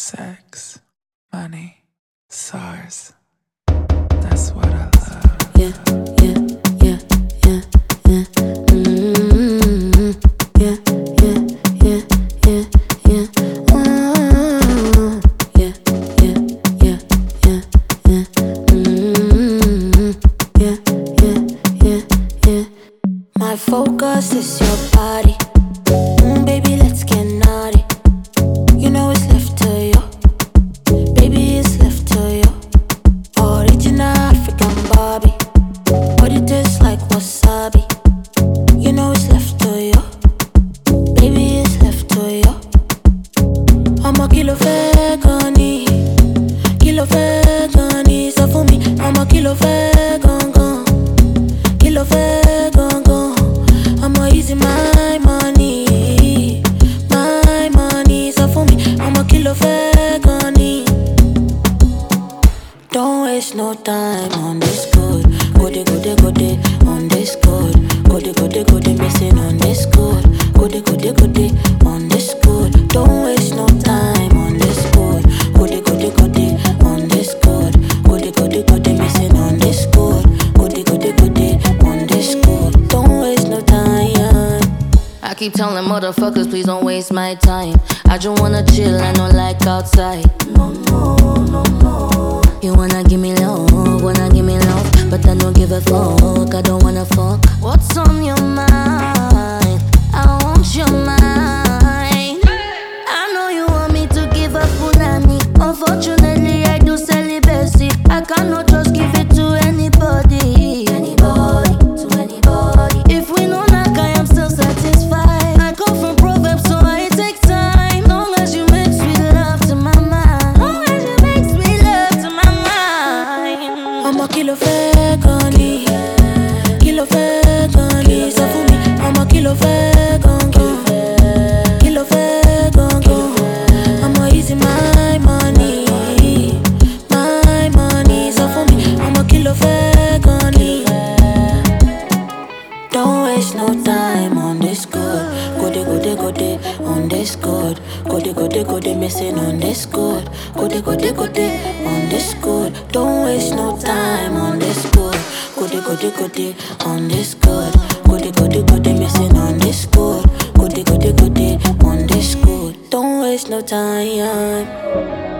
sex, money, SARS. That's what I love. Yeah, yeah, yeah, yeah, yeah. Mm-hmm. Yeah, yeah, yeah, yeah, yeah. Yeah, yeah, yeah, yeah, yeah. Mm-hmm. Yeah, yeah, yeah, yeah. My focus is your body. Baby, let's get naughty. You know it's left to you. Baby, it's left to you. Original African Barbie. Body tastes like wasabi. You know it's left to you. Baby, it's left to you. I'm a kilo fake honey. Kilo fake honey. So for me, I'm a kilo fake gong. Kilo fake gong. I'ma easy my money. My money. So for me, I'm a kilo fake honey. Don't waste no time on this code. Go de on this code. Go de missing on this code. Go de on this code. Don't waste no time on this code. Go de on this code. Go de missing on this code. Go de on this code. Don't waste no time. I keep telling motherfuckers, please don't waste my time. I just wanna chill, I don't like outside. No. You wanna give me love, but I don't give a fuck, I don't wanna fuck. What's on your mind? I want your mind. I know you want me to give up punani. Unfortunately, I do celibacy. I cannot just give it to anybody. If we know knock, I am still satisfied. I come from Proverbs, so I take time. Long as you make sweet love to my mind. I'm a kilo fake honey. Kilo fake honey. So for me, I'm a kilo fake gong. Kilo fake gong. I'ma easy my money. My money. So for me, I'm a kilo fake honey. Don't waste no time on this code. Go de on this code. Go de missing on this code. Go de on this code. Don't waste no time on this code. Go de on this code. Go de missing on this code. Go de on this code. Don't waste no time.